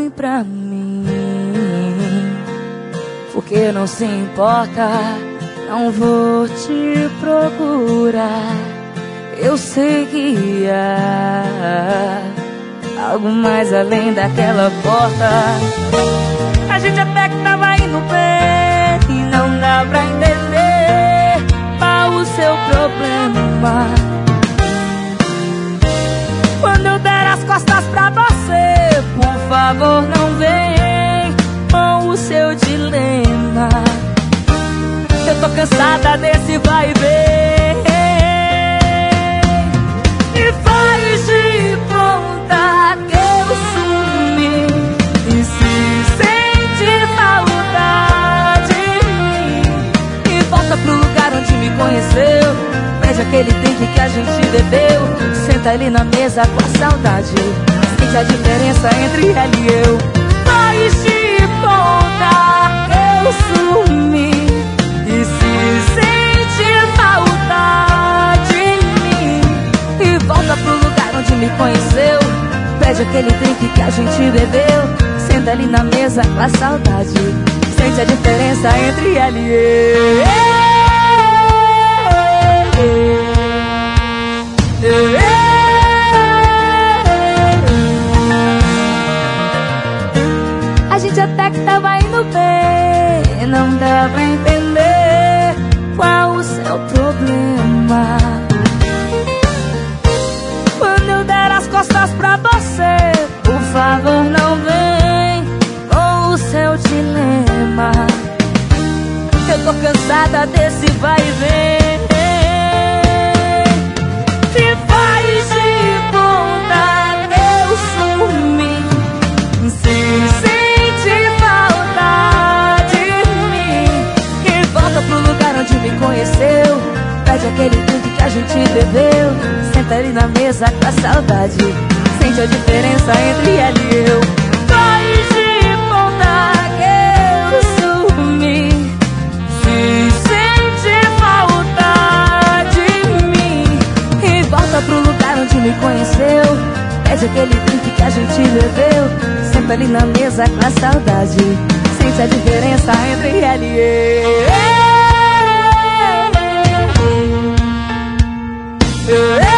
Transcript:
vem pra mim. Porque não se importa, não vou te procurar. Eu sei que há algo mais além daquela porta. A gente até que tava indo bem e não dá pra entender qual o seu problema. Quando eu der as costas pra você, por favor não vem com o seu dilema. Eu tô cansada desse vai e vem e faz de conta que eu sumi e se sente falta de mim. E volta pro lugar onde me conheceu. Pede aquele drink que a gente bebeu. Senta ali na mesa com a saudade. Sente a diferença entre ela e eu. Faz de conta que eu sumi e se sente falta de mim. E volta pro lugar onde me conheceu. Pede aquele drink que a gente bebeu. Senta ali na mesa com a saudade. Sente a diferença entre ela e eu. A gente até que tava indo bem, não dá pra entender qual o seu problema. Quando eu der as costas pra você, por favor não vem com o seu dilema. Eu tô cansada desse vai e vem. E faz de conta que eu sumi, se sente falta de mim. E volta pro lugar onde me conheceu. Pede aquele drink que a gente bebeu. Senta ali na mesa com a saudade. Sente a diferença entre ela e eu. Faz de conta que eu sumi, se sente falta de mim. E volta pro lugar onde me conheceu. Pede aquele drink que a gente bebeu. Senta ali na mesa com a saudade. Sente a diferença entre ela e eu.